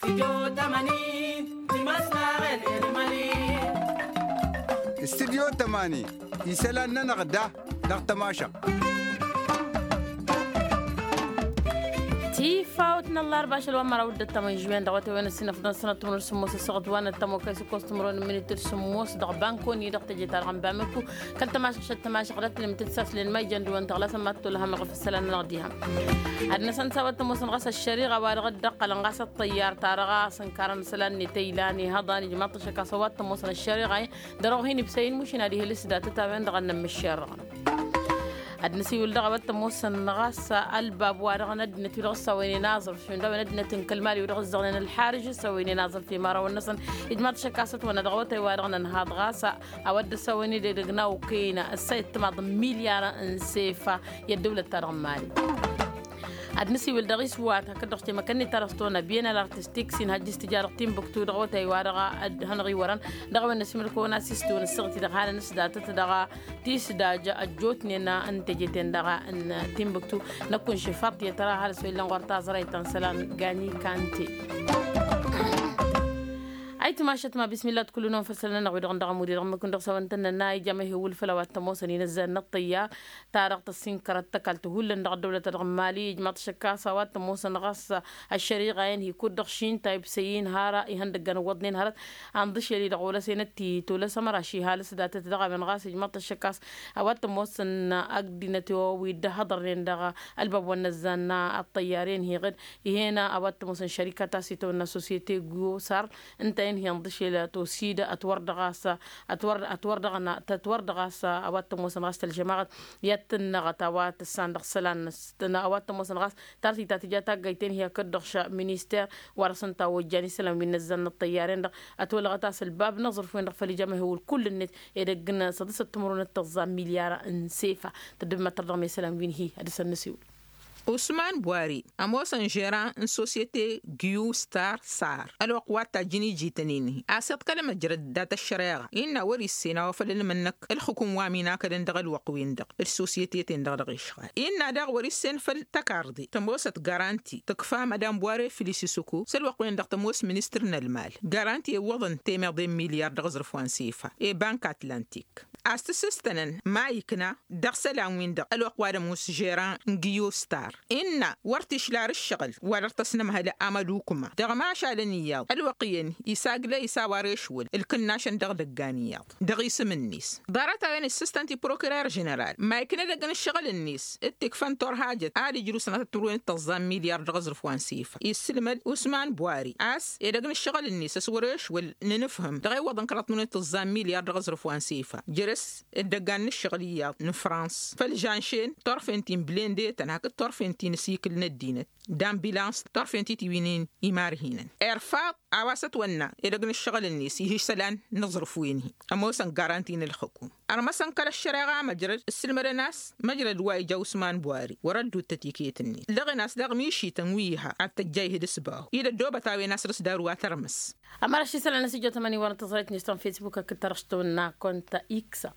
استديو 8 يسالنا نغدا نغتماشا فاوتنا الله 24 ومرة ودة تمن جوين دعوتي وين السنة فضل سنة تمر سموس السقط وانا التمو كيس كوستمرون من ترسموس دغ بانكو ني دغ تجي ترغم بامكو كل تماشي شت تماشي قدرت لم تتساس للمي جندو انت غلا سمات لها مغف السلام نغديها عندنا سن سوت تموس نغس الشريغه وارغ دق لنغس الطيار تارغا سنكارن سلان تيلاني هضاني جماط شكا سوات تموس الشريغه دروهين بسين مش نادي لسدا تتابن دغ نم الشرغه أدنسي ولدغ بتموس النغاس الباب وارغنا دنا تلغ سويني ناظر في ندوة ندنا تنكلمالي ولغ الزغن الحارج سويني ناظر في مرة والنصن إجماع شكاسة وندغوتي وارغنا نهاد غاسة أود سويني دغنا وكينا السيد تماض مليار انسيفا يدولة ترغمالي أدنسي ولدغيس وات هكذا اختي مكاني ترستونا بينا الارتستيك سين هجس تجارة تيم بكتو دغوتي وارغا هنغي وران دغوا النسيم الكونا سيستون السغتي دغانا نسدا تتدغا تيس داجا أجوتنينا أنت جيتين دغا أن تيم بكتو نكون شفاط يترى هذا سويلان غورتا زريتان سلان غاني كانتي أي تماشت ما بسم الله كلنا فسلنا نقول عند عمودي رغم كنا سوينا ناي جمه هو الفلوات تموسني نزل نطيا تارق تصين كرت تكلت هو لنا دولة الرمالي جماعة شكا سوات تموسن غص الشريعة هي كود دخشين تايب سين هارا يهند جن وضنين هارت عن ضش اللي دعوة سنتي تولا سمرة شي هالس دات تدعى من غاس جماعة الشكاس أوات تموسن أقدنتو ويد هضرين دعى الباب والنزلنا الطيارين هي غير هنا أوات تموسن شركة تاسيتو الناسوسيتي جو صار انت هي نضشي توسيدة أتوردغاسا أوات موسن غاس الجماعة يتنغت أوات الصندوق سلان أوات موسن غاس تارتي تاتجاتا جايتين هي كدغش مينيستير ورسنتا وجاني سلام من الزن الطيارين أتولغتاس الباب نظر فين رفلي جمه هو كل النت إذا قلنا صدس التمرون التغزام مليار انسيفا تدب ترضم سلام وين هي هذا النسيول Ousmane Boari amosan gérant une société Guyu Star Sar الوقوات جيني جيتنيني أسد كلمة جرد دات الشريعة إن وري السنة وفلل منك الحكومة وامينا كدن دغل وقوين دغ السوسيتي تندغ يشغال إن دغ وري السن فالتكاردي تموسط غارانتي تكفى مدام بواري فيليسي سوكو سلوقوين دغ تموس منسترنا المال غارانتي وضن تيمر دي مليار دغ زرفوان سيفا إي بانك أتلانتيك أستسستنن ما يكنا دغ سلام وين دغ الوقوات موس جيران جيو ستار إن ورتش لار الشغل ورتصنم هذا أملوكما دغ ما شالنياض الوقيين يساق لا يساواريشول الكناشن دغ دقانياض دغ يسم النيس دارت عين السيستانتي بروكرار جنرال ما يكنا دغن الشغل النيس التكفن تور حاجة عادي جلوسنا تروين التظام مليار دغ زرفوان سيفا يسلم عثمان بواري أس دغن الشغل النيس سوريش ولنفهم دغ وضن كرتون التظام مليار دغ زرفوان سيفا جرس الدقان الشغليات نفرانس فالجانشين طرفنتين بليندي تنهك طرفنتين نسيك الندينة دام بيلانس طرفنتي تبينين إمارهين إرفاق عواسط ونا إذا الشغل الناس يهيش سلان نظرف وينه أموسن غارانتين الحكومة أرمسن كلا الشريعة مجرد السلم الناس مجرد واي جو عثمان بواري وردوا التتيكيت الناس لغي ناس لغ ميشي تنويها التجايه دسباه إذا الدوبة تاوي ناس رس داروا ترمس أما رشي سلان نسيجو تماني وانا تصريت نشتون فيسبوك كترشتونا كنت إكسا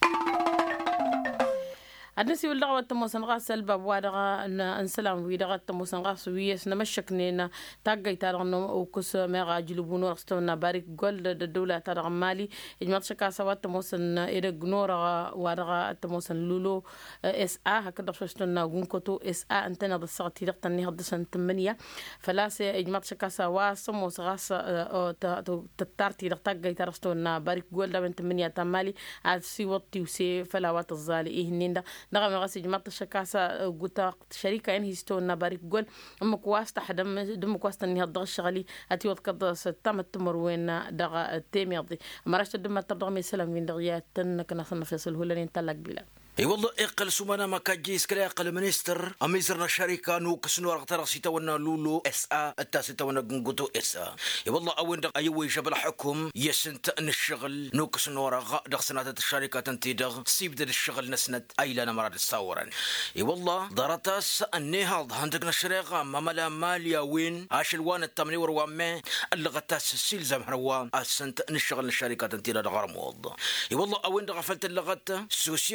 الناس يقول لغة تموسن غاس الباب وادغا انسلام ويدغا تموسن غاس ويس نمشك نينا تاقاي تارغنو وكس ميغا جلوبونو رستونا بارك قول الدولة تارغ مالي اجمع شكا سوات تموسن إيدا قنورغا وادغا تموسن لولو اس هكذا شوشتونا قنكوتو اس انتنا بالصغتي دغتني هدسن تمنية فلاسي اجمع شكا سوا سموس غاس تتارتي دغتاقاي تارغستونا بارك قول دا من تمنية تمالي عاد وطي وسي فلاوات الظالي إيه نيندا نغم غاسي جماعة الشكاسة قوتا شركة إن هيستونا بارك قول أما كواستا حدم دم كواستا إنها الضغط الشغلي أتي وتقضى ستام التمر وين دغا التيم يضي أما رشت دم ترضغمي سلام من دغيات تنك نصنع فيصل هو لين تلق بلا اي والله اقل سمانا ما كاجيس كلا اقل منستر اميزرنا الشركه نو كسنو رغتر سيتونا لولو اس ا التاسيتونا قنقوتو اس ا اي والله اوين دغ ايوي جبل حكم يسنت ان الشغل نو كسنو رغ دغ سنات الشركه تنتي دغ سيبدا الشغل نسند اي لنا مراد الصورن اي والله ضرتاس النهض عندنا الشركه مالا ماليا وين اشلوان التمني وروامه اللغتاس السيل زمروا اسنت ان الشغل الشركه تنتي دغ غرموض اي والله اوين دغ فلت اللغت سوسيتي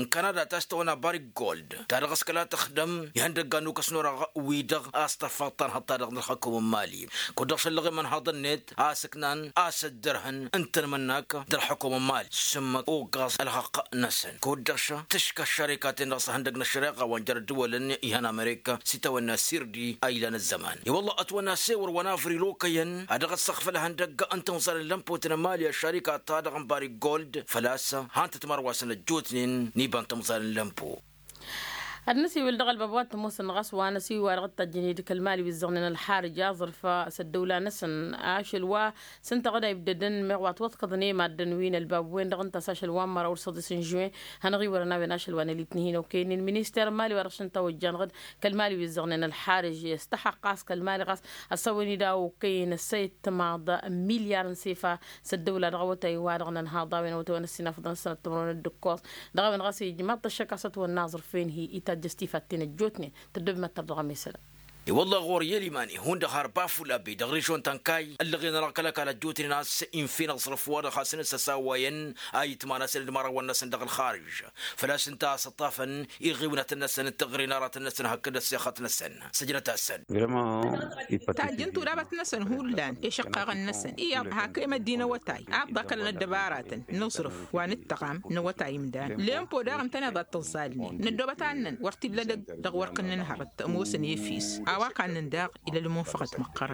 كندا تستونا باري جولد تارغس كلا تخدم يهندق قانو كسنورا ويدغ استفاطن حتى دغ الحكومة المالي كودغش اللغي من هذا النت اسكنان اسدرهن انت مناك در حكومة مالي سمك اوغاز الحق نسن كودغش تشكى الشركات نغص هندقنا الشريقة وانجر الدول يهان امريكا ستونا سيردي ايلان الزمان والله اتونا سيور ونافري لوكين ادغ السقف لهندق انت وصل اللمبوتنا مالي الشركة تادغ باري جولد فلاسة هانت تمرواسن الجوتنين نيبان تمصال اللمبو النسي والدغل بابوات موسى نغص وانسي وارغت الجنيد كالمالي بالزغنين الحارجة ظرف سدولة نسن عاشل وا سنت غدا يبددن مغوات وثقضني ما الدنوين الباب وين دغن تساش الوامر ورصد سنجوين هنغي ورنا بناشل وانا ليتنهين وكين المينيستر مالي ورشن توجان غد كالمالي بالزغنين الحارج يستحق قاس كالمالي قاس الصويني دا وكين السيد تماضى مليار نسيفا سدولة رغوتي وارغنا نهاضا وين وتوان السنة فضل سنة تمرون الدكوس دغن غاسي جماعة الشكاسة والناظر فين هي جستيفاتين الجوتني تدب ما ترضى مثلا والله غور يلي ماني هون دخار بافولا بي دغريشون تنكاي اللي نراكلك على جوتي ناس ان فين صرف ورا خاصن سساوين اي تمانا سن المره والناس دغ الخارج فلاش انت سطافا يغيونا الناس التغري نارات الناس هكذا سياخات الناس سجنت السن تاجن ترابت نسن هولان يشقق النسن يا هكا مدينه وتاي عبدك الدبارات نصرف ونتقام نوتاي مدان لين بودار انت نضت تصالني ندوبتان ورتي لدق دغورقن نهرت موسن يفيس أواقع ننداق إلى المنفقة مقرن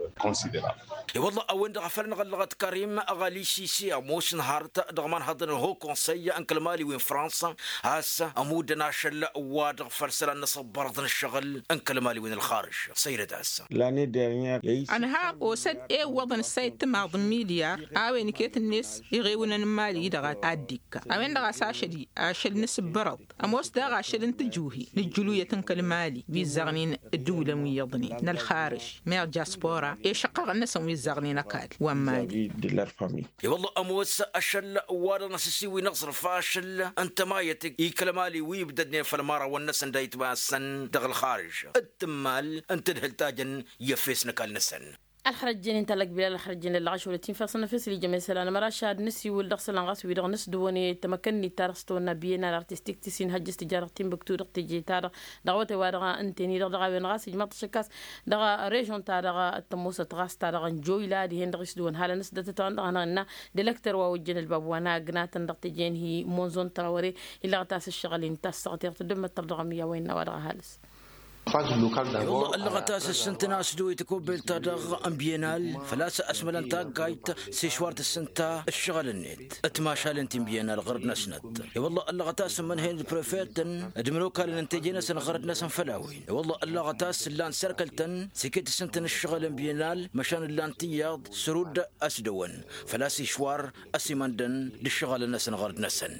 والله أول دغفرنا غلغت كريم أغالي سيسي أموس نهارت دغمان هذا هو كونسي أنكل مالي وين فرنسا هاسا أمود ناشل وادغ فرسلا نصب برضن الشغل أنكل مالي وين الخارج سيرت هاسا أنا ها وسد إيه وضن السيد تماض مليار أوين كيت الناس يغيون المالي دغات أديك أوين دغا ساشدي أشل نسب برض أموس دغا أشل انتجوهي للجلوية أنكل مالي بيزغنين الدولة ميضني نالخارج مير جاسبورا يشقق الناس ويزغني نكال ومالي والله أموس أشل وارنا سيسيوي نصر فاشل أنت ما يتك يكلمالي ويبددني فالمارة والناس دايت باسن دغ الخارج التمال أنت دهلتاجن يفيس نكال نسن الخرجين انت لك بلا الخرجين العشر والتين فصلنا في سلي جميع سلام مراشد نسي والدخل انغاس ويدغ نس دووني تمكنني تارستو نبينا الارتستيك تسين هجس تجاره تيم بكتور تجي تار دغوتي وادغا انتني دغا وينغاس جماعه شكاس دغا ريجون تارغا التموس تغاس تارغا جويلا دي هندغس دون هالا نس دتتان انا ديلكتور ووجن الباب وانا قنات دقتجين هي مونزون تراوري الا غتاس الشغلين تاستغتير تدم الترغميه وين وادغا هالس والله اللغة تاس السنتنا سدوي تكوبل تادغ امبينال فلاسة اسمل انتا قايت سيشوارت السنتا الشغل النت اتماشى لنتين بينال غرب نسند والله اللغة تاس من هين البروفيتن ادملوكا لننتجينا سن غرب نسن فلاوين والله اللغة تاس اللان سركلتن سيكيت السنتن الشغل امبينال مشان اللان تياض سرود اسدون فلاسي شوار اسيمندن للشغل النسن غرب نسن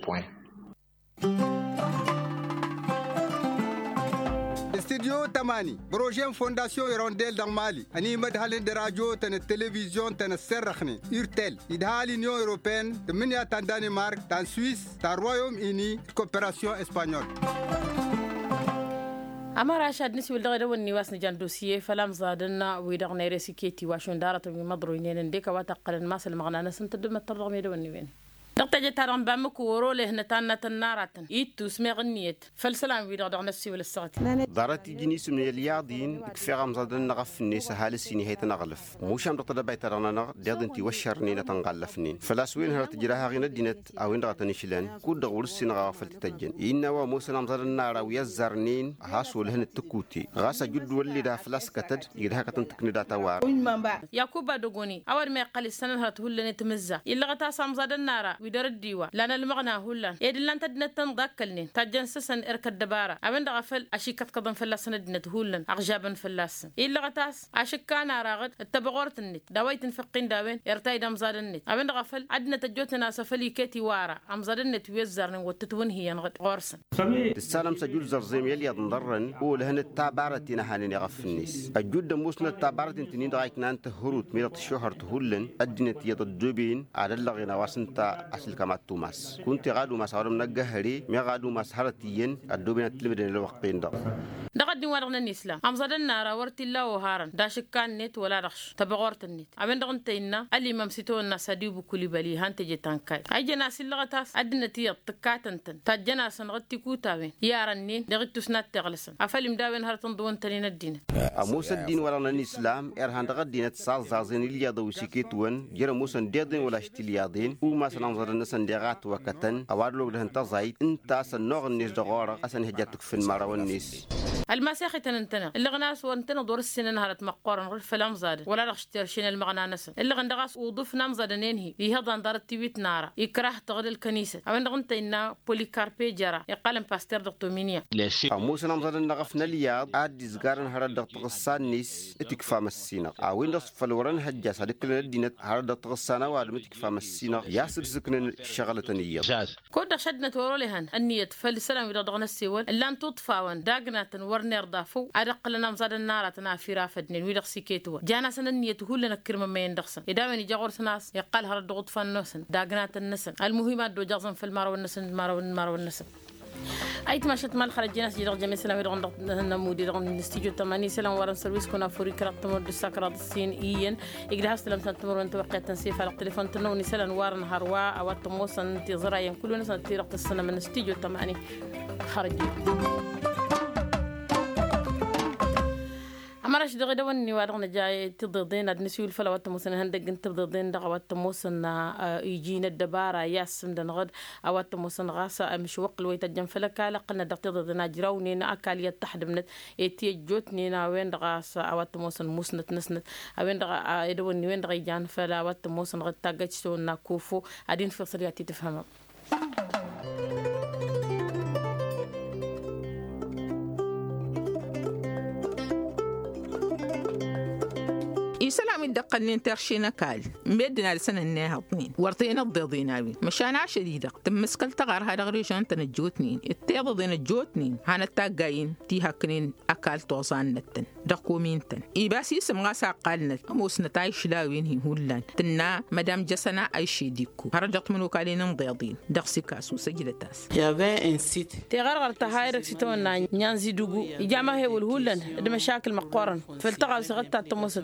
استديو تماني بروجين فونداسيون يرونديل دان مالي اني مدهالين دراجو تن التلفزيون تن السرخني يرتل يدهالي نيو اوروبين تمنيا تان دانمارك تان سويس تان رويوم اني كوبراسيون اسبانيول أما راشد نسي والدغير وني واسن جان دوسيه فلام زادنا ويدغ نيرسي كيتي واشون دارة مضروينين ديكا واتقل الماس المغنانة سنتدم الترغم يدوني وين دقتجي تارم بامك ورولي هنا تانا تناراتن يتو سمي غنيت فالسلام ويدغ نفسي ولا السغتي دارتي جنيس من الياضين كفي غمزادن نغف الناس هالسيني هي تنغلف موشام دقتدا بيترانا نغ ديادنتي وشرني نتنغلفنين فلاسوين هرت جراها غينا دينت او ان دغتني شلان كود دغور السين غافل تتجن إنوا موسى نمزادن نارا ويزرنين هاسول هن التكوتي غاسا جد ولي دا فلاس كتد يدها كتن تكني داتا وار ياكوبا دوغوني اول ما يقل السنه هرت هولن تمزا يلا غتا سامزادن نارا ويدر الديوا لان المغنى هولان يدلان تدنت تنضكلني تجنسسن اركد دباره ابن دغفل اشيكت قدم فلاسن دنت هولن اغجابن فلاسن يلا غتاس اشكانا راغد التبغورت النت داويت نفقين داوين يرتاي دمزاد النت ابن دغفل عدنا تجوتنا سفلي كيتي وارا امزاد النت ويزرن وتتون هي نغد قرصن السلام سجول زرزيم يلي ضرن ولهن التابارتين حالين يغف الناس الجود موسنا التابارتين تنين دايك نانت هروت ميرت الشهر تهولن ادنت يضجبين على اللغينا واسنتا اصل كما توماس كنت غادو ما صارم نجهري مي غادو ما سهرتين الدوبين تلمدن الوقتين ده دغدي ورغنا الإسلام أم زدنا راورت الله وهارن داشك كان نت ولا رخش تبغورت النت أمين دغنت إننا اللي ممسيتو الناس ديبو كل بالي هانت جتان كاي أي جناس اللي غتاس أدنى تيا تكاتنتن تجناس نغتي كوتاوين يارنين دغت تسنات تغلسن أفلم داوين هرتن دون تلين الدين موسى الدين ورغنا الإسلام إرهان دغدي نتصال زازين اللي يضو سكيتون جرى موسى ديدين ولا شتليادين وما سننظر الناس دغات وكتن أوارلو لهن تزايد أنت سنوغ الناس دغارة أسن هجاتك في المرة والناس المسيخ تنتنا اللي غناس وانتنا دور السنين هارت مقارن غير فلام زاد ولا رخش ترشين المغنى نسن اللي غندغاس وضف نمزاد نينهي يهضا دارت تيويت نارا يكره تغل الكنيسة أمين غنت إنا بوليكاربي جرا يقالم باستير دكتومينيا موسى نمزاد نغفنا لياد عاد زغارن هارت دغتغسان نيس اتكفى مسينا أوين دس فلورن هجاس هادك لنا الدينة هارت دغتغسانا وعدم اتكفى مسينا ياسر سكن الشغلة نية كود شدنا تورولهن النية فالسلام إذا ضغنا السيول اللان تطفاون داقنا ورنير دافو أدق لنا مزاد النار تنافي رافدني ويدق سكيتوا جانا سن النية تقول لنا كرمة ما يندخسن إذا من يجاور سناس يقال هرد ضغط فالنسن داقنات النسن المهمات دو جازم في المار والنسن المار والنسن أي تمشت مال خرج جناس يدق جميع سلام يدق نمودي يدق نستيجو 8 سلام ورن سيرفيس كنا فوري كرات تمر السكرات السين إيين إجراء سلام سنتمر أنت وقت تنسيف على التليفون تنوني سلام ورن هروا أو تموسن أنت زرايم كلنا سنتيرق السنة من نستيجو 8 خرج مرش دغدا وني وارغنا جاي تضدين ادنسيو الفلوات موسن هندق انت تضدين دغوات موسن يجينا الدبارة ياسم دنغد اوات موسن غاسا مش وقل ويتجن فلكا لقنا دغ تضدنا جراوني اكل يتحد من ايتي جوتني وين دغاسا اوات موسن موسنت نسنت وين دغ يدوني وين دغ جان فلاوات موسن غد تاجتونا كوفو ادين فصلياتي تفهم سلام الدقة ترشينا كال مبدنا لسنة النهضنين ورطينا الضيضيناوي مشان شديدة تم مسكل تغار هذا غريشان تنجوتنين التيضين الجوتنين هانا التاقاين تيهاكنين أكال توصان نتن دقومين تن إيباسي اسم غاسا قالنا موسنا تايش لاوين هي هولان تنا مدام جسنا أي شي ديكو هرجت منو كالين مضيضين دقسي كاسو سجلتاس يابا انسيت تغرغر تهايرك سيتونا نيانزي دوغو إجامة هي والهولان المشاكل مقارن فالتغال سغتا تموسل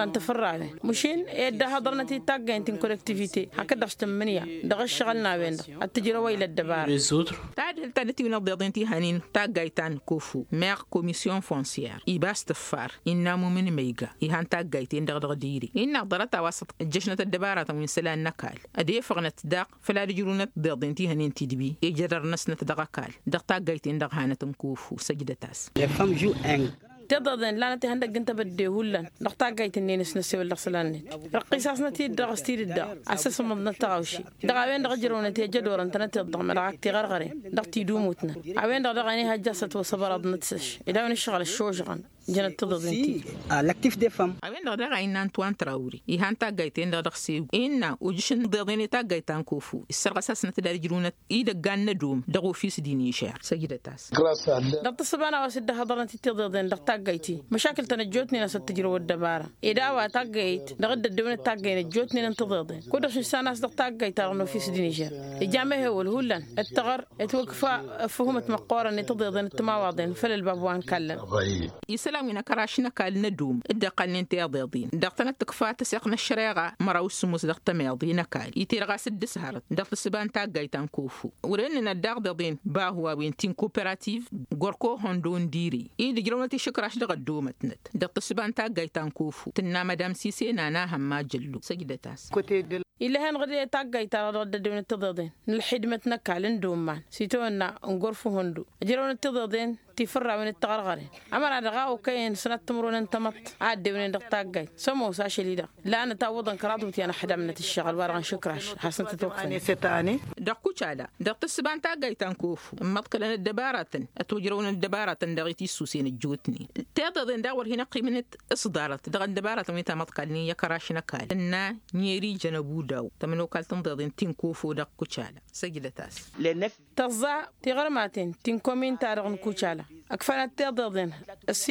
تفرعه مشين يدا حضرنا تي تاغين تين كولكتيفيتي هكذا استمنيا دغ شغلنا وين التجربه الى الدبار تعال تنتي من الضيضين تي هانين تاغايتان كوفو مير كوميسيون فونسيير يباستفار انامو من ميغا يهان تاغايتين دغ ديري ان ضرتا وسط الجشنه الدباره من سلان نكال ادي فغنت داق فلا رجلونه ضيضين تي هانين تي دبي يجرر نسنه دغكال دغ تاغايتين دغ هانتن كوفو سجدتاس يفهم جو ان تضدن لا نتي هندق انت بدي هولن نقطع جايت النينس نسي ولا خسلان رقيساس نتي درستي الدا اساس من نتاوشي دغاوين دغجرون نتي جدور انت نتضم مراكتي غرغري دغتي دوموتنا عوين دغاني هجست وصبرد نتسش اذا من الشغل الشوجغن جنت تضدنتي لاكتيف دي فام عوين دغاين انطوان تراوري يهانتا جايتين دغسي ان وجشن ضيضيني تا جايتان كوفو السرقساس نتي درجرون يدغان ندوم دغو فيس ديني شير سجدتاس دغت سبانا وسد حضرنتي تضدن دغتا جايتي مشاكل تنجوتني ناس التجربة الدبارة إذا واتاجيت دغد الدون التاجين جوتني ننتظر كل شيء سناس دغتاجيت ترى في سدينيجر الجامعة هو الهولن التغر يتوقف فهمت مقارنة تضيضن التماوضين فل البابوان كلن يسلمنا كراشنا كال ندوم الدقل ننتي ضيضين دغتنا تكفات سيقنا الشريعة مراوس سموس دغت ميضين كال يتيرغا سد سهرت دغت السبان تاجيتان كوفو ورننا الدغضين باهوا وينتين كوبراتيف غوركو هوندون ديري إيد جرونتي شكراش دغدومتنت دغت سبان تاجيتان كوفو تنا مدام سيسي نانا هم جلو سجدتاس إلا هن غدي تاجيت على رد دون التضادين الحدمة نكالن دومان سيتونا نغرفو هندو جرون التضادين تفرع من التغرغري أمر دغاو كاين سنة تمرون انتمت عاد من دغتاجيت سمو ساشي ليدا لا أنا تعوضن كرادمتي أنا حدا من الشغل وارغن شكراش حسن تتوقفني ستاني دقو تشالا دغت سبان تاجيتان كوفو مدكلن الدبارات اتوجرون الدبارات دغيتي سوسين الجوتني تضادين داور هنا قيمة إصدارات دغ الدبارات ميتا مدكلني يا كراشنا كال إن نيري جنبو داو تمنو كال تنضادين تنكوفو دغ كوتشالا سجلتاس لنف تغزا تغرماتين تنكومين تارغن كوتشالا أكفانات تضادين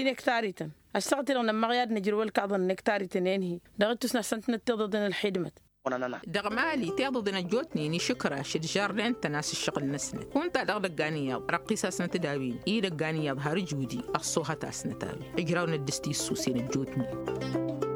السينكتاريتن أستغتر أن مغياد نجرول كعضن نكتاريتن ينهي دغتوسنا سنتنا تضادين الحدمت دغمالي تيضدنا جوتني ني شكرا شدجار لين تناس الشغل نسنة كنت دغدق غانيا رقي ساسنا تداوين إيدق غانيا بهار جودي أخصوها تاسنا تاوي إجراونا الدستي السوسين الجوتني